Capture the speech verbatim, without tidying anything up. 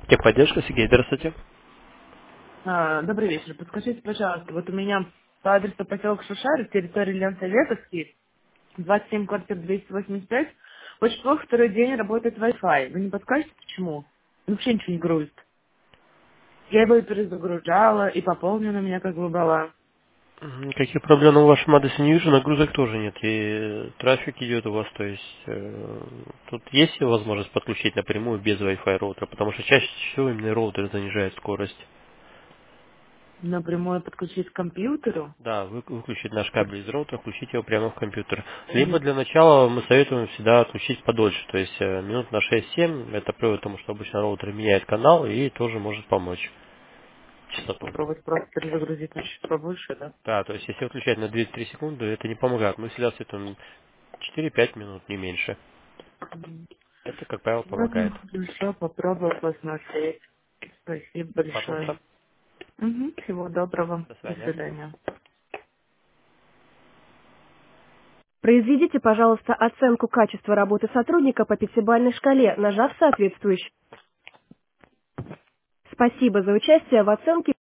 Техподдержка, Сергей, здравствуйте. А, добрый вечер. Подскажите, пожалуйста, вот у меня по адресу поселок Шушары, территория Ленсоветовский, двадцать семь квартир двести восемьдесят пять, очень плохо второй день работает Wi-Fi. Вы не подскажете, почему? Вообще ничего не грузит. Я его и перезагружала, и пополнена у меня как бы была. Мгм, Каких проблем в вашем адресе не вижу, нагрузок тоже нет. И трафик идет у вас, то есть э, тут есть возможность подключить напрямую без Wi-Fi роутера, потому что чаще всего именно роутер занижает скорость. Напрямую подключить к компьютеру. Да, вы, выключить наш кабель из роутера, включить его прямо в компьютер. Либо Мгм. для начала мы советуем всегда отключить подольше, то есть э, минут на шесть-семь, это приводит к тому, что обычно роутер меняет канал и тоже может помочь частоту. Попробовать просто перезагрузить на чуть побольше, да? Да, то есть если выключать на две-три секунды, это не помогает. Мы всегда советуем четыре-пять минут, не меньше. Мгм. Это, как правило, помогает. Ладно, хорошо, попробую посмотреть. Спасибо большое. Пожалуйста. Мгм. Всего доброго. До До свидания. свидания. Произведите, пожалуйста, оценку качества работы сотрудника по пятибалльной шкале, нажав соответствующий. Спасибо за участие в оценке.